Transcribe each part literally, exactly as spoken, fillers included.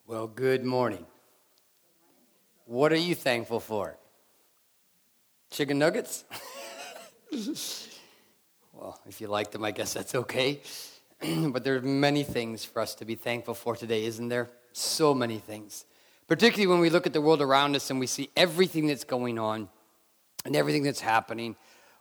Well, good morning. What are you thankful for? Chicken nuggets? Well, if you like them, I guess that's okay. But there are many things for us to be thankful for today, isn't there? So many things. Particularly when we look at the world around us and we see everything that's going on and everything that's happening.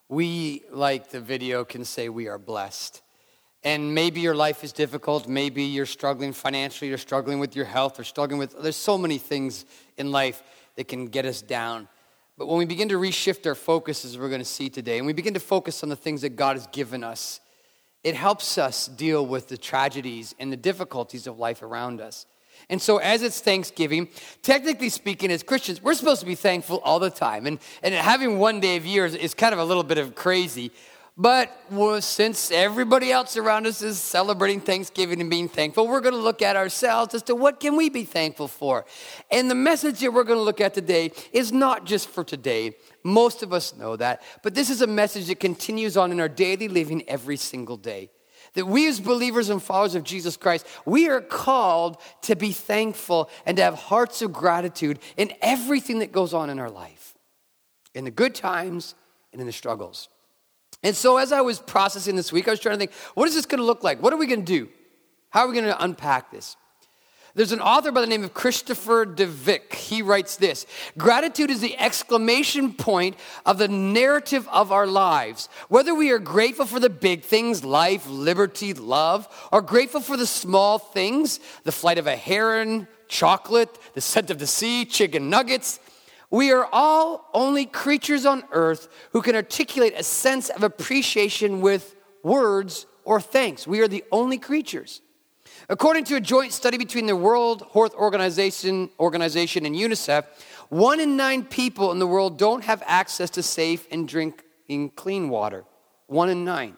We, like the video, can say we are blessed. And maybe your life is difficult. Maybe you're struggling financially. You're struggling with your health. Or struggling with, there's so many things in life that can get us down. But when we begin to reshift our focus, as we're going to see today, and we begin to focus on the things that God has given us, it helps us deal with the tragedies and the difficulties of life around us. And so as it's Thanksgiving, technically speaking, as Christians, we're supposed to be thankful all the time. And, and having one day of year is, is kind of a little bit of crazy. But well, since everybody else around us is celebrating Thanksgiving and being thankful, we're going to look at ourselves as to what can we be thankful for. And the message that we're going to look at today is not just for today. Most of us know that. But this is a message that continues on in our daily living every single day. That we as believers and followers of Jesus Christ, we are called to be thankful and to have hearts of gratitude in everything that goes on in our life. In the good times and in the struggles. And so as I was processing this week, I was trying to think, what is this going to look like? What are we going to do? How are we going to unpack this? There's an author by the name of Christopher DeVick. He writes this: gratitude is the exclamation point of the narrative of our lives. Whether we are grateful for the big things, life, liberty, love, or grateful for the small things, the flight of a heron, chocolate, the scent of the sea, chicken nuggets, we are all only creatures on earth who can articulate a sense of appreciation with words or thanks. We are the only creatures. According to a joint study between the World Health Organization, Organization and UNICEF, one in nine people in the world don't have access to safe and drinking clean water. One in nine.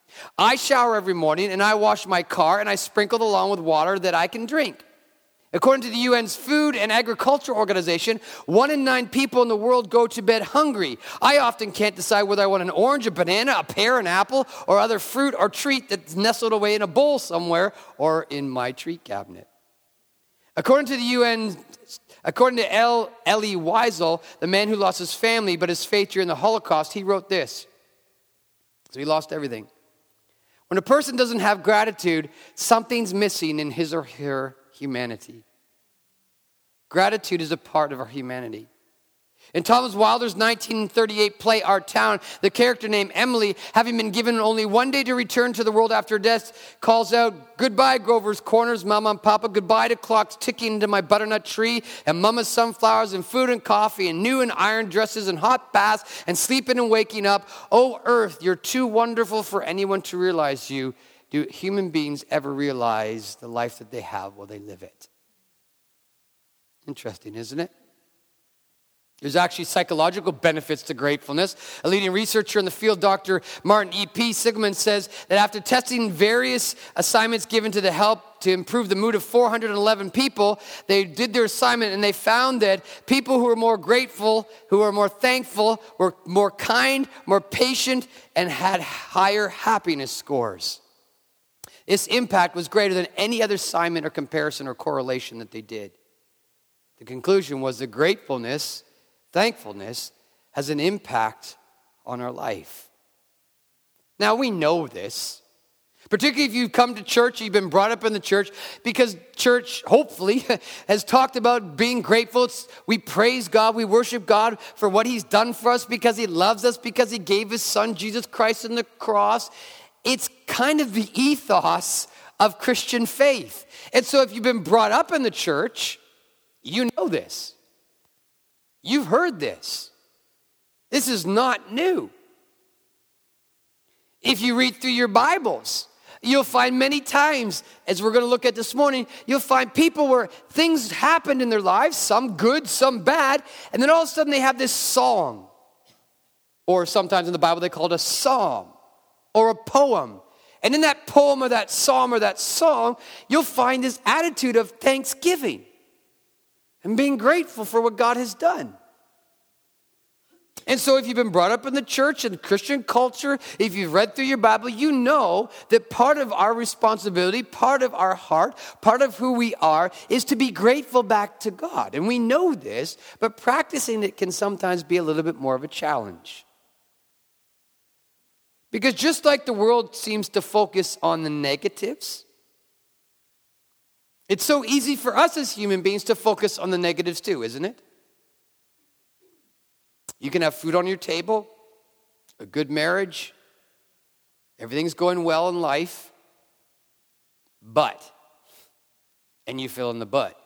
I shower every morning and I wash my car and I sprinkle the lawn with water that I can drink. According to the U N's Food and Agriculture Organization, one in nine people in the world go to bed hungry. I often can't decide whether I want an orange, a banana, a pear, an apple, or other fruit or treat that's nestled away in a bowl somewhere or in my treat cabinet. According to the U N, according to L. Elie Wiesel, the man who lost his family but his faith during the Holocaust, he wrote this. So he lost everything. When a person doesn't have gratitude, something's missing in his or her humanity. Gratitude is a part of our humanity. In Thomas Wilder's nineteen thirty-eight play, Our Town, the character named Emily, having been given only one day to return to the world after death, calls out, "Goodbye, Grover's Corners, Mama and Papa. Goodbye to clocks ticking into my butternut tree, and Mama's sunflowers, and food and coffee, and new and iron dresses, and hot baths, and sleeping and waking up. Oh, earth, you're too wonderful for anyone to realize you. Do human beings ever realize the life that they have while they live it?" Interesting, isn't it? There's actually psychological benefits to gratefulness. A leading researcher in the field, Doctor Martin E P Sigmund, says that after testing various assignments given to the help to improve the mood of four hundred eleven people, they did their assignment and they found that people who were more grateful, who were more thankful, were more kind, more patient, and had higher happiness scores. Its impact was greater than any other assignment or comparison or correlation that they did. The conclusion was that gratefulness, thankfulness, has an impact on our life. Now, we know this, particularly if you've come to church, you've been brought up in the church, because church, hopefully, has talked about being grateful. It's, we praise God, we worship God for what he's done for us, because he loves us, because he gave his son, Jesus Christ, on the cross. It's kind of the ethos of Christian faith. And so if you've been brought up in the church, you know this. You've heard this. This is not new. If you read through your Bibles, you'll find many times, as we're going to look at this morning, you'll find people where things happened in their lives, some good, some bad, and then all of a sudden they have this song. Or sometimes in the Bible they call it a psalm or a poem. And in that poem or that psalm or that song, you'll find this attitude of thanksgiving and being grateful for what God has done. And so if you've been brought up in the church and Christian culture, if you've read through your Bible, you know that part of our responsibility, part of our heart, part of who we are is to be grateful back to God. And we know this, but practicing it can sometimes be a little bit more of a challenge. Because just like the world seems to focus on the negatives, it's so easy for us as human beings to focus on the negatives too, isn't it? You can have food on your table, a good marriage, everything's going well in life, but, and you fill in the but.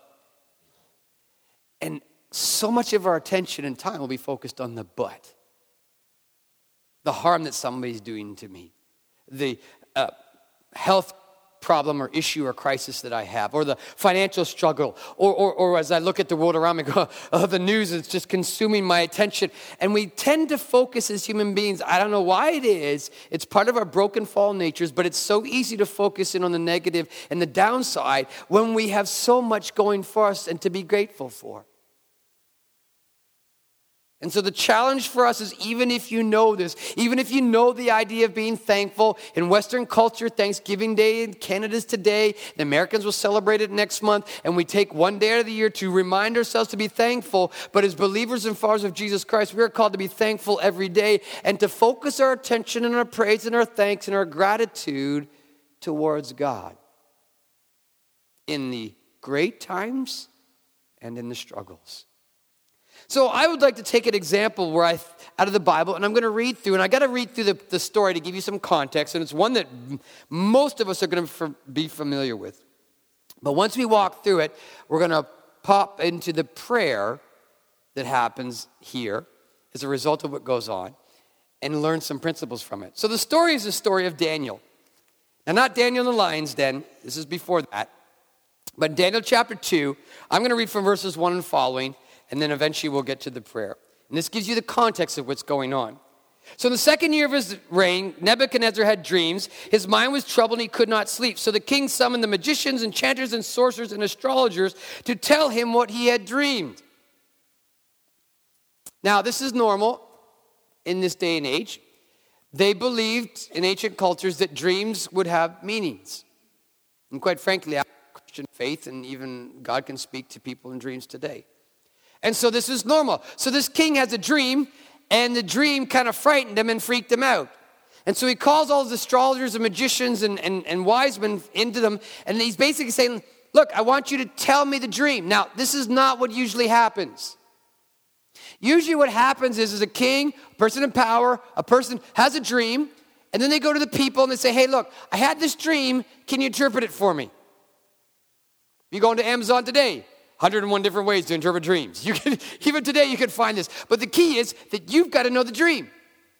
And so much of our attention and time will be focused on the but. The harm that somebody's doing to me, the uh, health problem or issue or crisis that I have, or the financial struggle, or, or, or as I look at the world around me, go, oh, the news is just consuming my attention. And we tend to focus as human beings. I don't know why it is. It's part of our broken, fallen natures, but it's so easy to focus in on the negative and the downside when we have so much going for us and to be grateful for. And so the challenge for us is, even if you know this, even if you know the idea of being thankful, in Western culture, Thanksgiving Day in Canada's today, the Americans will celebrate it next month, and we take one day out of the year to remind ourselves to be thankful. But as believers and followers of Jesus Christ, we are called to be thankful every day and to focus our attention and our praise and our thanks and our gratitude towards God in the great times and in the struggles. So I would like to take an example where I, out of the Bible, and I'm going to read through, and I got to read through the, the story to give you some context, and it's one that most of us are going to be familiar with. But once we walk through it, we're going to pop into the prayer that happens here as a result of what goes on and learn some principles from it. So the story is the story of Daniel. Now, not Daniel in the lion's den. This is before that. But Daniel chapter two, I'm going to read from verses one and following, and then eventually we'll get to the prayer. And this gives you the context of what's going on. So in the second year of his reign, Nebuchadnezzar had dreams. His mind was troubled and he could not sleep. So the king summoned the magicians, enchanters, and sorcerers and astrologers to tell him what he had dreamed. Now, this is normal in this day and age. They believed in ancient cultures that dreams would have meanings. And quite frankly, I have Christian faith, and even God can speak to people in dreams today. And so this is normal. So this king has a dream, and the dream kind of frightened him and freaked him out. And so he calls all the astrologers and magicians and, and, and wise men into them, and he's basically saying, look, I want you to tell me the dream. Now, this is not what usually happens. Usually what happens is, is a king, a person in power, a person has a dream, and then they go to the people and they say, hey, look, I had this dream. Can you interpret it for me? You go into Amazon today. one hundred and one different ways to interpret dreams. You can, even today you can find this. But the key is that you've got to know the dream.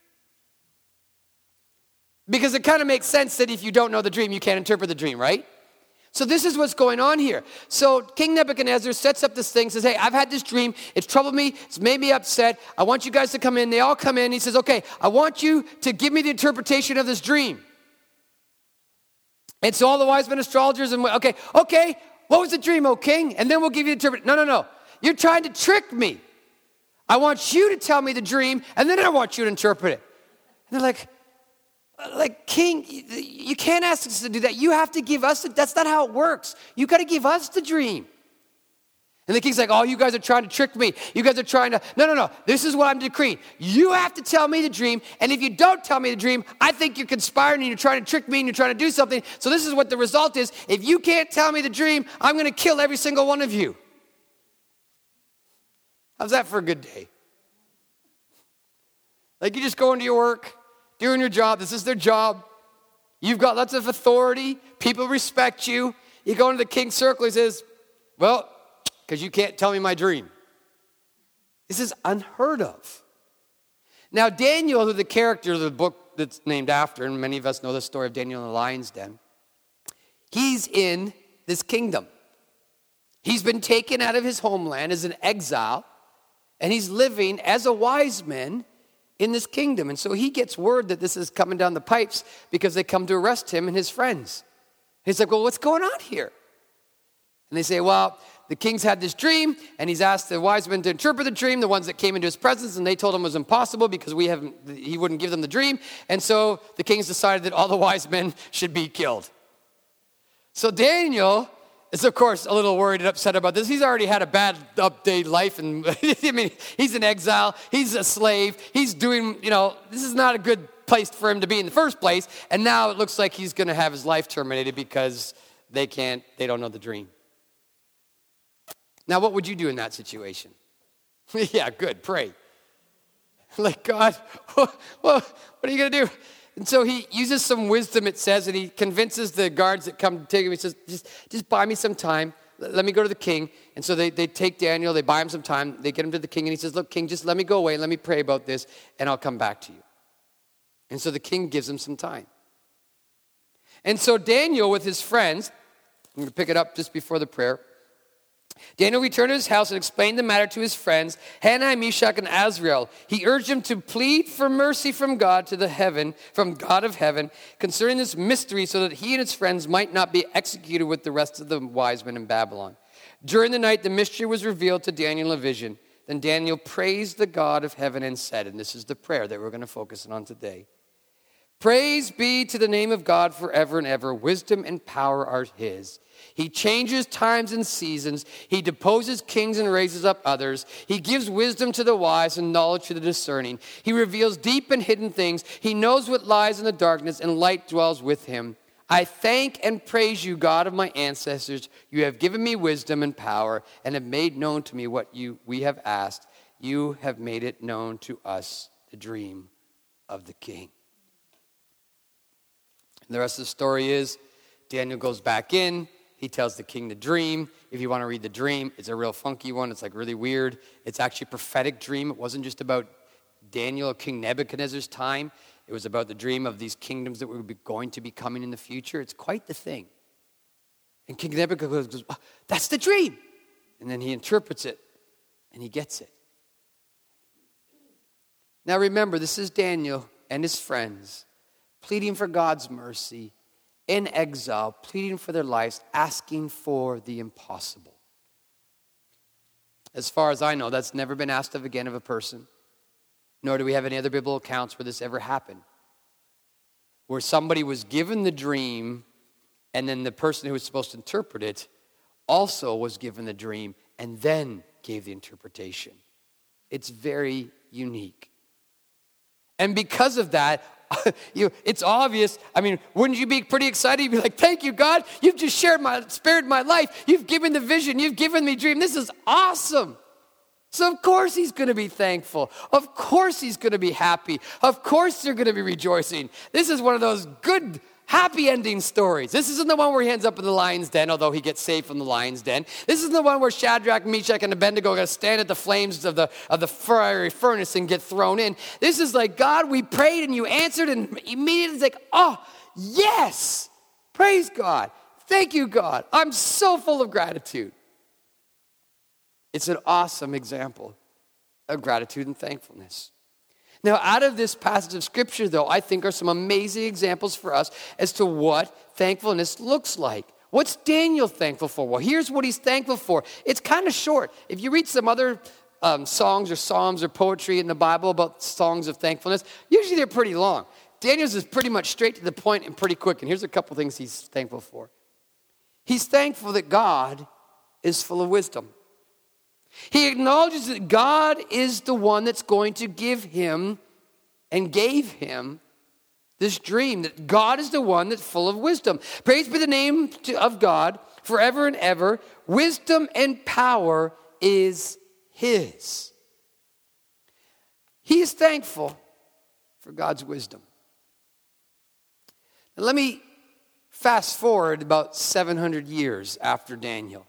Because it kind of makes sense that if you don't know the dream, you can't interpret the dream, right? So this is what's going on here. So King Nebuchadnezzar sets up this thing, says, hey, I've had this dream. It's troubled me. It's made me upset. I want you guys to come in. They all come in. He says, okay, I want you to give me the interpretation of this dream. And so all the wise men, astrologers, and okay, okay, what was the dream, O king? And then we'll give you the interpretation. No, no, no. You're trying to trick me. I want you to tell me the dream, and then I want you to interpret it. And they're like, like, king, you can't ask us to do that. You have to give us, the, that's not how it works. You got to give us the dream. And the king's like, oh, you guys are trying to trick me. You guys are trying to, no, no, no. This is what I'm decreeing. You have to tell me the dream, and if you don't tell me the dream, I think you're conspiring and you're trying to trick me and you're trying to do something. So this is what the result is. If you can't tell me the dream, I'm going to kill every single one of you. How's that for a good day? Like, you just go into your work, doing your job. This is their job. You've got lots of authority. People respect you. You go into the king's circle. He says, well, because you can't tell me my dream. This is unheard of. Now, Daniel, who the character of the book that's named after, and many of us know the story of Daniel in the lion's den, he's in this kingdom. He's been taken out of his homeland as an exile, and he's living as a wise man in this kingdom. And so he gets word that this is coming down the pipes because they come to arrest him and his friends. He's like, well, what's going on here? And they say, well, the king's had this dream, and he's asked the wise men to interpret the dream, the ones that came into his presence, and they told him it was impossible because we haven't, he wouldn't give them the dream. And so the king's decided that all the wise men should be killed. So Daniel is, of course, a little worried and upset about this. He's already had a bad update life, and I mean, he's in exile, he's a slave, he's doing, you know, this is not a good place for him to be in the first place, and now it looks like he's going to have his life terminated because they can't, they don't know the dream. Now, what would you do in that situation? Yeah, good, pray. Like, God, what, what are you going to do? And so he uses some wisdom, it says, and he convinces the guards that come to take him. He says, just, just buy me some time. Let me go to the king. And so they, they take Daniel, they buy him some time. They get him to the king, and he says, look, king, just let me go away. Let me pray about this, and I'll come back to you. And so the king gives him some time. And so Daniel, with his friends, I'm going to pick it up just before the prayer. Daniel returned to his house and explained the matter to his friends, Hananiah, Meshach, and Azrael. He urged them to plead for mercy from God to the heaven, from God of heaven, concerning this mystery, so that he and his friends might not be executed with the rest of the wise men in Babylon. During the night, the mystery was revealed to Daniel in a vision. Then Daniel praised the God of heaven and said, and this is the prayer that we're going to focus on today, praise be to the name of God forever and ever. Wisdom and power are his. He changes times and seasons. He deposes kings and raises up others. He gives wisdom to the wise and knowledge to the discerning. He reveals deep and hidden things. He knows what lies in the darkness, and light dwells with him. I thank and praise you, God of my ancestors. You have given me wisdom and power and have made known to me what you we have asked. You have made it known to us, the dream of the king. And the rest of the story is Daniel goes back in. He tells the king the dream. If you want to read the dream, it's a real funky one. It's like really weird. It's actually a prophetic dream. It wasn't just about Daniel or King Nebuchadnezzar's time. It was about the dream of these kingdoms that were going to be coming in the future. It's quite the thing. And King Nebuchadnezzar goes, oh, that's the dream. And then he interprets it, and he gets it. Now remember, this is Daniel and his friends pleading for God's mercy, in exile, pleading for their lives, asking for the impossible. As far as I know, that's never been asked of again of a person, nor do we have any other biblical accounts where this ever happened, where somebody was given the dream, and then the person who was supposed to interpret it also was given the dream, and then gave the interpretation. It's very unique. And because of that, you, it's obvious. I mean, wouldn't you be pretty excited? You'd be like, thank you, God. You've just shared my, spared my life. You've given the vision. You've given me dream. This is awesome. So of course he's going to be thankful. Of course he's going to be happy. Of course they're going to be rejoicing. This is one of those good, happy ending stories. This isn't the one where he ends up in the lion's den, although he gets saved from the lion's den. This isn't the one where Shadrach, Meshach, and Abednego are going to stand at the flames of the, of the fiery furnace and get thrown in. This is like, God, we prayed and you answered, and immediately it's like, oh, yes, praise God. Thank you, God. I'm so full of gratitude. It's an awesome example of gratitude and thankfulness. Now, out of this passage of Scripture, though, I think are some amazing examples for us as to what thankfulness looks like. What's Daniel thankful for? Well, here's what he's thankful for. It's kind of short. If you read some other um, songs or psalms or poetry in the Bible about songs of thankfulness, usually they're pretty long. Daniel's is pretty much straight to the point and pretty quick. And here's a couple things he's thankful for. He's thankful that God is full of wisdom. He acknowledges that God is the one that's going to give him and gave him this dream, that God is the one that's full of wisdom. Praise be the name of God forever and ever. Wisdom and power is his. He is thankful for God's wisdom. Now let me fast forward about seven hundred years after Daniel.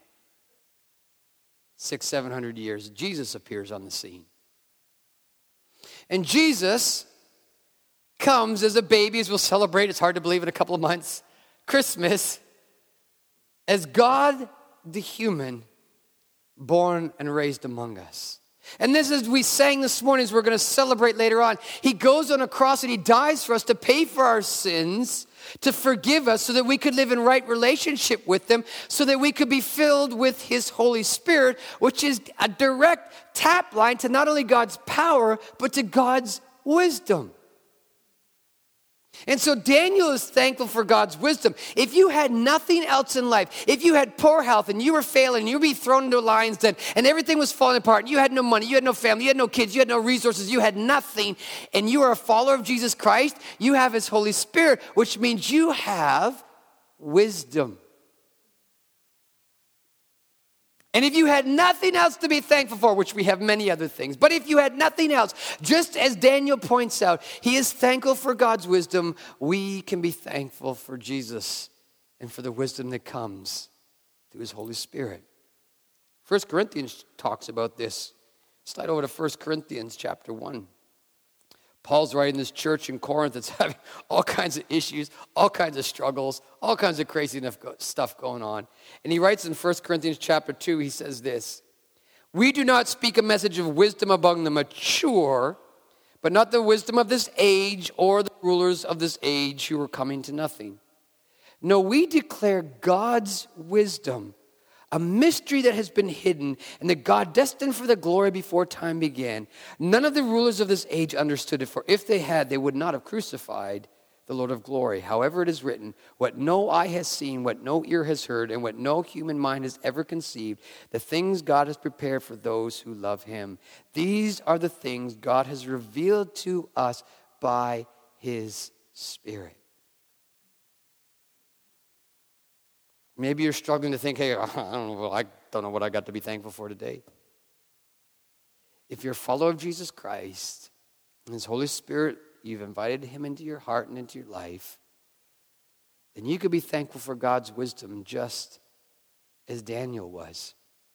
Six, seven hundred years, Jesus appears on the scene. And Jesus comes as a baby, as we'll celebrate, it's hard to believe in a couple of months, Christmas, as God the human, born and raised among us. And this, as we sang this morning, as we're going to celebrate later on, he goes on a cross and he dies for us to pay for our sins, to forgive us so that we could live in right relationship with him, so that we could be filled with his Holy Spirit, which is a direct tap line to not only God's power, but to God's wisdom. And so Daniel is thankful for God's wisdom. If you had nothing else in life, if you had poor health and you were failing, you would be thrown into a lion's den and everything was falling apart, and you had no money, you had no family, you had no kids, you had no resources, you had nothing, and you are a follower of Jesus Christ, you have his Holy Spirit, which means you have wisdom. And if you had nothing else to be thankful for, which we have many other things, but if you had nothing else, just as Daniel points out, he is thankful for God's wisdom. We can be thankful for Jesus and for the wisdom that comes through his Holy Spirit. First Corinthians talks about this. Slide over to First Corinthians chapter one. Paul's writing this church in Corinth that's having all kinds of issues, all kinds of struggles, all kinds of crazy stuff going on. And he writes in First Corinthians chapter two, he says this, "We do not speak a message of wisdom among the mature, but not the wisdom of this age or the rulers of this age who are coming to nothing. No, we declare God's wisdom, a mystery that has been hidden, and that God destined for the glory before time began. None of the rulers of this age understood it, for if they had, they would not have crucified the Lord of glory. However, it is written, what no eye has seen, what no ear has heard, and what no human mind has ever conceived, the things God has prepared for those who love him. These are the things God has revealed to us by his Spirit." Maybe you're struggling to think, hey, I don't know, I don't know what I got to be thankful for today. If you're a follower of Jesus Christ and his Holy Spirit, you've invited him into your heart and into your life, then you could be thankful for God's wisdom just as Daniel was.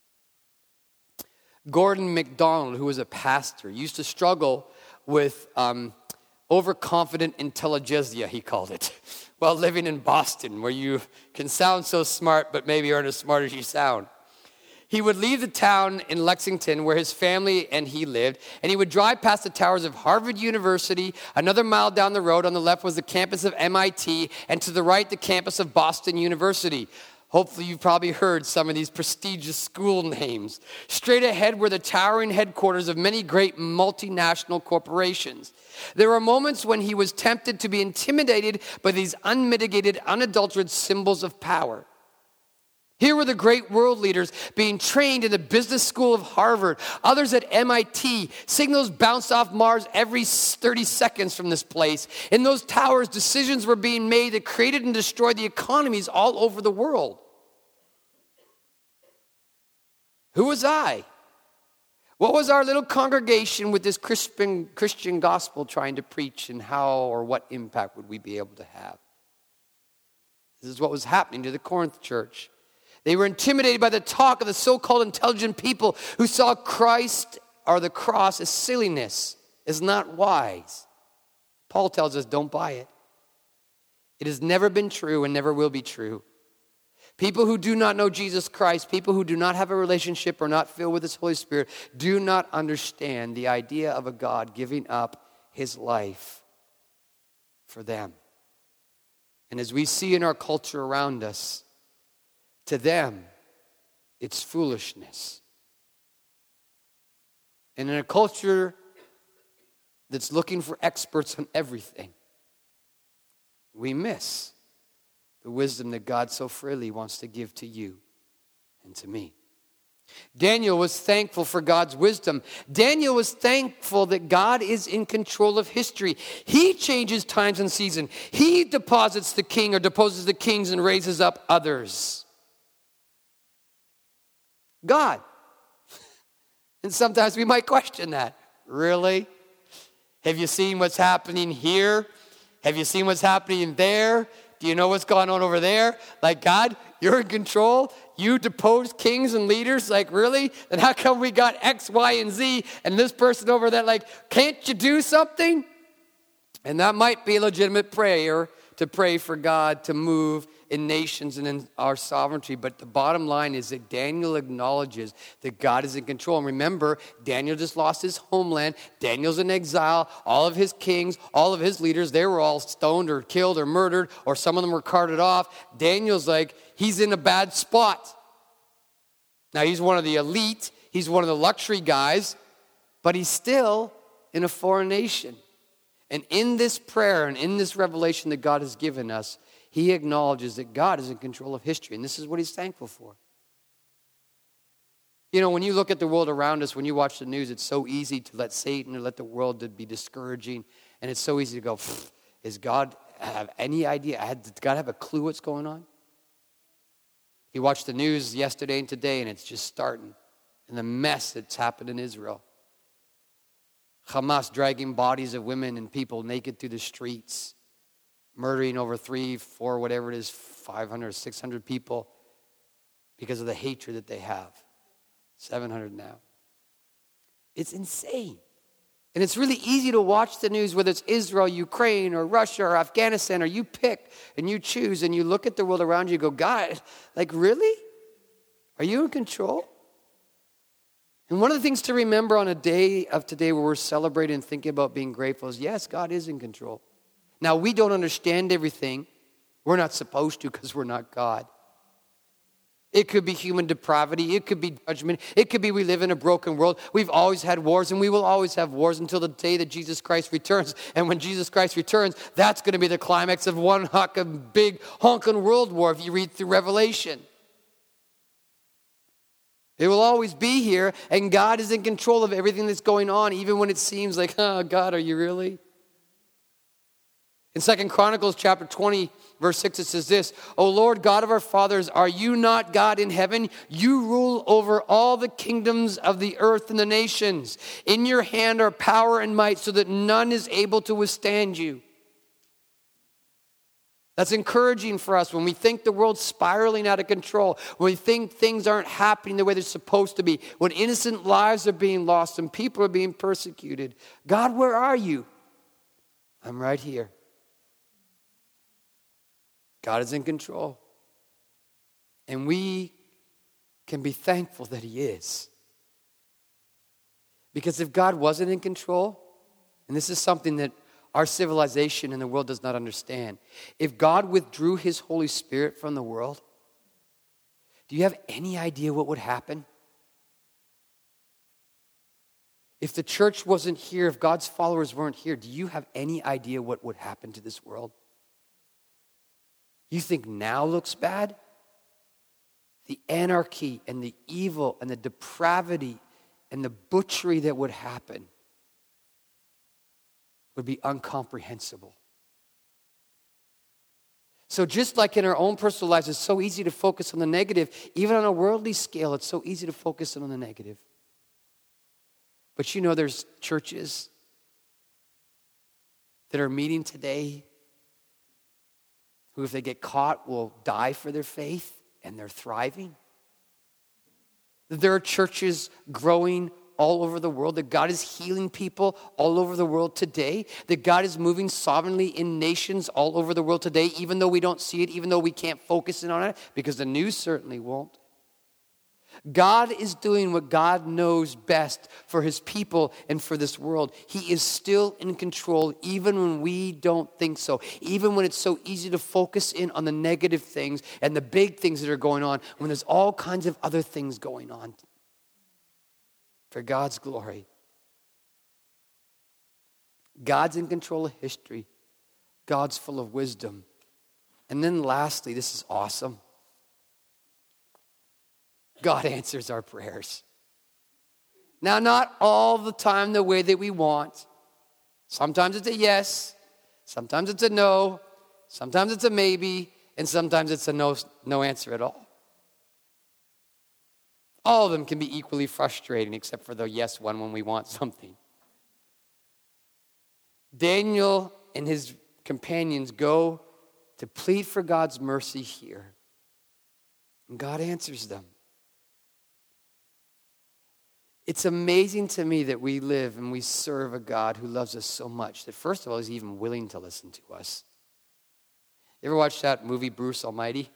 Gordon MacDonald, who was a pastor, used to struggle with um, overconfident intelligentsia, he called it, while living in Boston, where you can sound so smart, but maybe aren't as smart as you sound. He would leave the town in Lexington where his family and he lived, and he would drive past the towers of Harvard University. Another mile down the road on the left was the campus of M I T, and to the right, the campus of Boston University. Hopefully you've probably heard some of these prestigious school names. Straight ahead were the towering headquarters of many great multinational corporations. There were moments when he was tempted to be intimidated by these unmitigated, unadulterated symbols of power. Here were the great world leaders being trained in the business school of Harvard, others at M I T. Signals bounced off Mars every thirty seconds from this place. In those towers, decisions were being made that created and destroyed the economies all over the world. Who was I? What was our little congregation with this Christian, Christian gospel trying to preach, and how or what impact would we be able to have? This is what was happening to the Corinth church. They were intimidated by the talk of the so-called intelligent people who saw Christ or the cross as silliness, as not wise. Paul tells us, don't buy it. It has never been true and never will be true. People who do not know Jesus Christ, people who do not have a relationship or not filled with his Holy Spirit, do not understand the idea of a God giving up his life for them. And as we see in our culture around us, to them, it's foolishness. And in a culture that's looking for experts on everything, we miss the wisdom that God so freely wants to give to you and to me. Daniel was thankful for God's wisdom. Daniel was thankful that God is in control of history. He changes times and seasons. He deposits the king or deposes the kings and raises up others. God. And sometimes we might question that. Really? Have you seen what's happening here? Have you seen what's happening there? Do you know what's going on over there? Like, God, you're in control. You depose kings and leaders. Like, really? Then how come we got X, Y, and Z, and this person over there, like, can't you do something? And that might be a legitimate prayer to pray for God to move in nations and in our sovereignty. But the bottom line is that Daniel acknowledges that God is in control. And remember, Daniel just lost his homeland. Daniel's in exile. All of his kings, all of his leaders, they were all stoned or killed or murdered, or some of them were carted off. Daniel's like, he's in a bad spot. Now, he's one of the elite. He's one of the luxury guys, but he's still in a foreign nation. And in this prayer and in this revelation that God has given us, he acknowledges that God is in control of history. And this is what he's thankful for. You know, when you look at the world around us, when you watch the news, it's so easy to let Satan or let the world to be discouraging. And it's so easy to go, is God have any idea? Does God have a clue what's going on? You watch the news yesterday and today, and it's just starting. And the mess that's happened in Israel. Hamas dragging bodies of women and people naked through the streets, murdering over three, four, whatever it is, five hundred, six hundred people because of the hatred that they have. seven hundred now. It's insane. And it's really easy to watch the news, whether it's Israel, Ukraine, or Russia, or Afghanistan, or you pick and you choose and you look at the world around you and go, God, like really? Are you in control? And one of the things to remember on a day of today where we're celebrating and thinking about being grateful is, yes, God is in control. Now, we don't understand everything. We're not supposed to because we're not God. It could be human depravity. It could be judgment. It could be we live in a broken world. We've always had wars, and we will always have wars until the day that Jesus Christ returns. And when Jesus Christ returns, that's going to be the climax of one huck of big honking world war if you read through Revelation. It will always be here, and God is in control of everything that's going on, even when it seems like, oh, God, are you really? In Second Chronicles chapter twenty, verse six, it says this, O Lord, God of our fathers, are you not God in heaven? You rule over all the kingdoms of the earth and the nations. In your hand are power and might, so that none is able to withstand you. That's encouraging for us when we think the world's spiraling out of control, when we think things aren't happening the way they're supposed to be, when innocent lives are being lost and people are being persecuted. God, where are you? I'm right here. God is in control. And we can be thankful that he is. Because if God wasn't in control, and this is something that our civilization and the world does not understand. If God withdrew his Holy Spirit from the world, do you have any idea what would happen? If the church wasn't here, if God's followers weren't here, do you have any idea what would happen to this world? You think now looks bad? The anarchy and the evil and the depravity and the butchery that would happen would be incomprehensible. So just like in our own personal lives, it's so easy to focus on the negative. Even on a worldly scale, it's so easy to focus on the negative. But you know there's churches that are meeting today who, if they get caught, will die for their faith, and they're thriving. There are churches growing all over the world, that God is healing people all over the world today, that God is moving sovereignly in nations all over the world today, even though we don't see it, even though we can't focus in on it, because the news certainly won't. God is doing what God knows best for his people and for this world. He is still in control, even when we don't think so, even when it's so easy to focus in on the negative things and the big things that are going on, when there's all kinds of other things going on. For God's glory. God's in control of history. God's full of wisdom. And then lastly, this is awesome. God answers our prayers. Now, not all the time the way that we want. Sometimes it's a yes. Sometimes it's a no. Sometimes it's a maybe. And sometimes it's a no, no answer at all. All of them can be equally frustrating, except for the yes one when we want something. Daniel and his companions go to plead for God's mercy here. And God answers them. It's amazing to me that we live and we serve a God who loves us so much that, first of all, he's even willing to listen to us. You ever watch that movie, Bruce Almighty?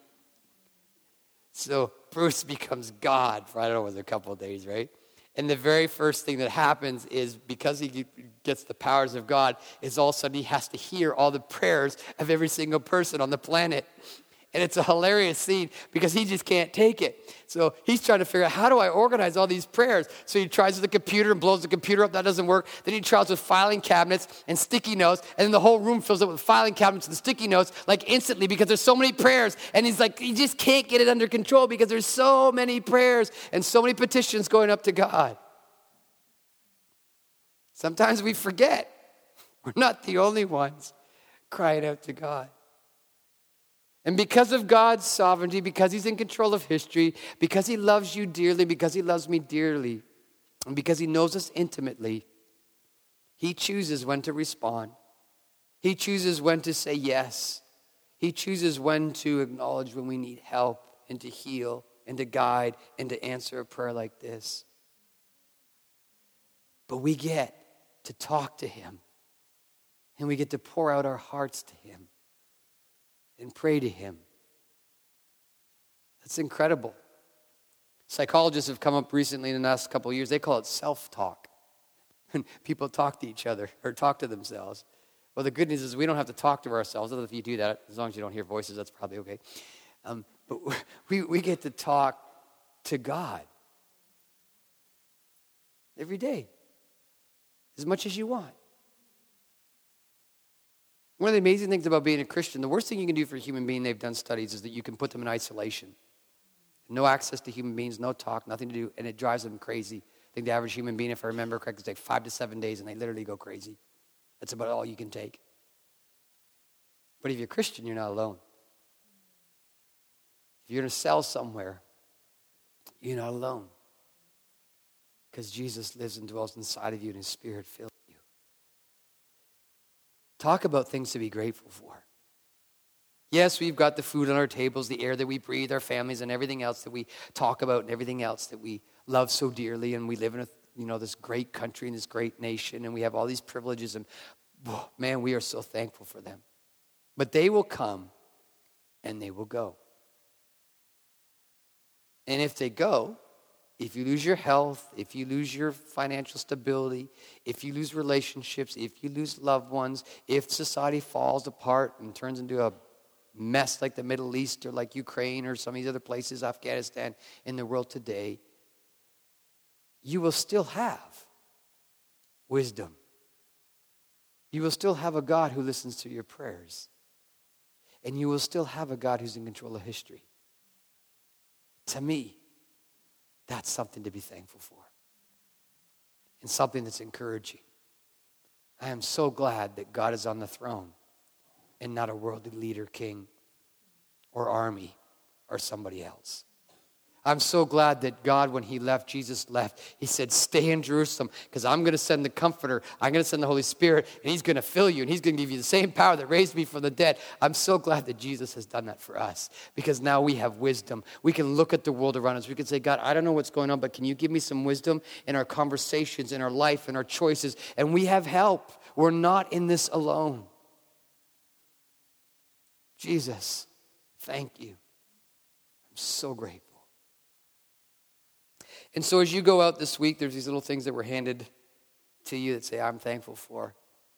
So Bruce becomes God for, I don't know, it was a couple of days, right? And the very first thing that happens is, because he gets the powers of God, is all of a sudden he has to hear all the prayers of every single person on the planet. And it's a hilarious scene because he just can't take it. So he's trying to figure out, how do I organize all these prayers? So he tries with the computer and blows the computer up. That doesn't work. Then he tries with filing cabinets and sticky notes. And then the whole room fills up with filing cabinets and sticky notes like instantly because there's so many prayers. And he's like, he just can't get it under control because there's so many prayers and so many petitions going up to God. Sometimes we forget we're not the only ones crying out to God. And because of God's sovereignty, because he's in control of history, because he loves you dearly, because he loves me dearly, and because he knows us intimately, he chooses when to respond. He chooses when to say yes. He chooses when to acknowledge when we need help and to heal and to guide and to answer a prayer like this. But we get to talk to him, and we get to pour out our hearts to him and pray to him. That's incredible. Psychologists have come up recently in the last couple of years. They call it self-talk. When people talk to each other or talk to themselves. Well, the good news is we don't have to talk to ourselves. If you do that, as long as you don't hear voices, that's probably okay. Um, but we, we get to talk to God every day, as much as you want. One of the amazing things about being a Christian, the worst thing you can do for a human being, they've done studies, is that you can put them in isolation. No access to human beings, no talk, nothing to do, and it drives them crazy. I think the average human being, if I remember correctly, takes five to seven days, and they literally go crazy. That's about all you can take. But if you're a Christian, you're not alone. If you're in a cell somewhere, you're not alone. Because Jesus lives and dwells inside of you, and his Spirit fills you. Talk about things to be grateful for. Yes, we've got the food on our tables, the air that we breathe, our families, and everything else that we talk about, and everything else that we love so dearly. And we live in a, you know, this great country and this great nation, and we have all these privileges. And oh, man, we are so thankful for them. But they will come, and they will go. And if they go, if you lose your health, if you lose your financial stability, if you lose relationships, if you lose loved ones, if society falls apart and turns into a mess like the Middle East or like Ukraine or some of these other places, Afghanistan, in the world today, you will still have wisdom. You will still have a God who listens to your prayers. And you will still have a God who's in control of history. To me, that's something to be thankful for. And something that's encouraging. I am so glad that God is on the throne and not a worldly leader, king, or army, or somebody else. I'm so glad that God, when he left, Jesus left, he said, stay in Jerusalem because I'm going to send the Comforter. I'm going to send the Holy Spirit, and he's going to fill you, and he's going to give you the same power that raised me from the dead. I'm so glad that Jesus has done that for us because now we have wisdom. We can look at the world around us. We can say, God, I don't know what's going on, but can you give me some wisdom in our conversations, in our life, in our choices? And we have help. We're not in this alone. Jesus, thank you. I'm so grateful. And so as you go out this week, there's these little things that were handed to you that say, I'm thankful for.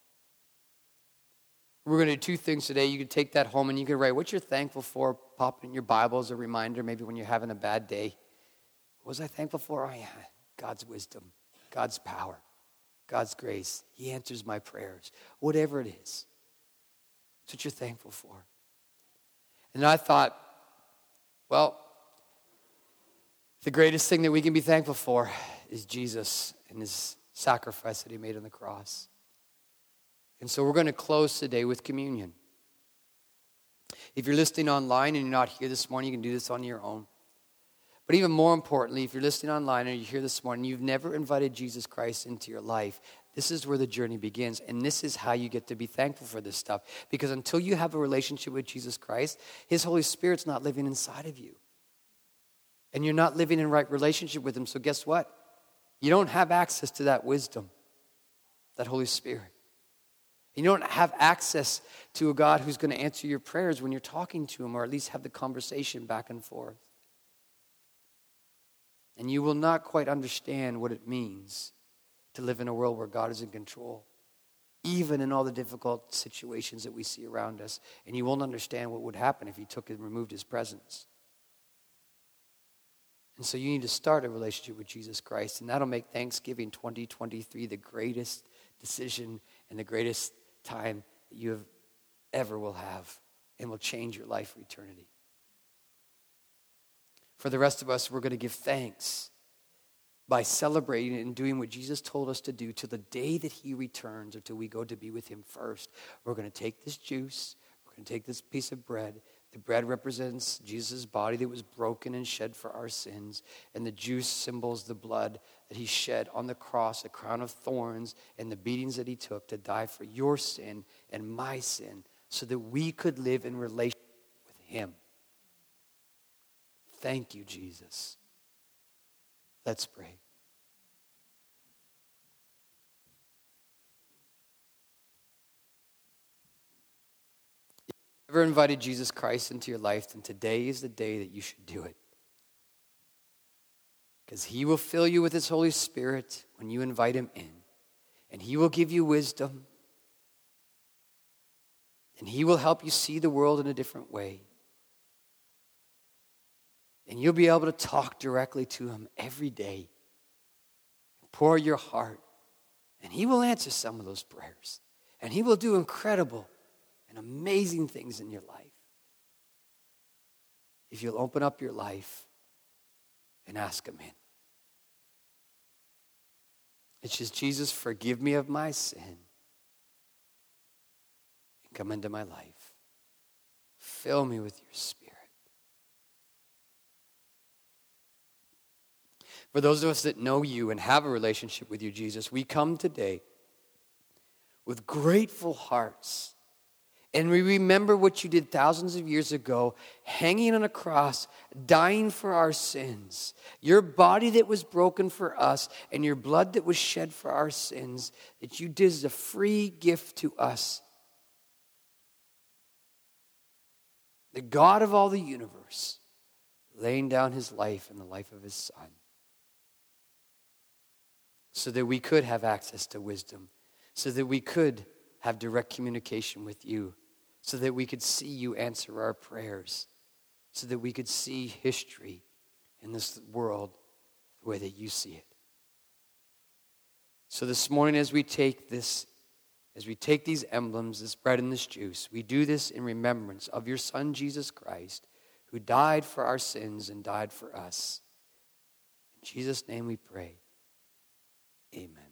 We're going to do two things today. You can take that home and you can write what you're thankful for, pop it in your Bible as a reminder, maybe when you're having a bad day. What was I thankful for? Oh yeah, God's wisdom, God's power, God's grace. He answers my prayers. Whatever it is, that's what you're thankful for. And I thought, well, the greatest thing that we can be thankful for is Jesus and his sacrifice that he made on the cross. And so we're going to close today with communion. If you're listening online and you're not here this morning, you can do this on your own. But even more importantly, if you're listening online and you're here this morning, you've never invited Jesus Christ into your life, this is where the journey begins. And this is how you get to be thankful for this stuff. Because until you have a relationship with Jesus Christ, his Holy Spirit's not living inside of you. And you're not living in right relationship with him. So guess what? You don't have access to that wisdom, that Holy Spirit. You don't have access to a God who's going to answer your prayers when you're talking to him, or at least have the conversation back and forth. And you will not quite understand what it means to live in a world where God is in control, even in all the difficult situations that we see around us. And you won't understand what would happen if he took and removed his presence. And so you need to start a relationship with Jesus Christ, and that'll make Thanksgiving twenty twenty-three the greatest decision and the greatest time that you have ever will have, and will change your life for eternity. For the rest of us, we're going to give thanks by celebrating and doing what Jesus told us to do till the day that he returns, or till we go to be with him first. We're going to take this juice, we're going to take this piece of bread. The bread represents Jesus' body that was broken and shed for our sins, and the juice symbols the blood that he shed on the cross, a crown of thorns, and the beatings that he took to die for your sin and my sin, so that we could live in relationship with him. Thank you, Jesus. Let's pray. If you've ever invited Jesus Christ into your life, then today is the day that you should do it. Because he will fill you with his Holy Spirit when you invite him in. And he will give you wisdom. And he will help you see the world in a different way. And you'll be able to talk directly to him every day. Pour your heart. And he will answer some of those prayers. And he will do incredible and amazing things in your life. If you'll open up your life and ask him in. It's just, Jesus, forgive me of my sin. And come into my life. Fill me with your Spirit. For those of us that know you and have a relationship with you, Jesus, we come today with grateful hearts. And we remember what you did thousands of years ago, hanging on a cross, dying for our sins. Your body that was broken for us and your blood that was shed for our sins, that you did as a free gift to us. The God of all the universe, laying down his life and the life of his Son, so that we could have access to wisdom, so that we could have direct communication with you, so that we could see you answer our prayers, so that we could see history in this world the way that you see it. So this morning, as we take this, as we take these emblems, this bread and this juice, we do this in remembrance of your Son, Jesus Christ, who died for our sins and died for us. In Jesus' name we pray. Amen.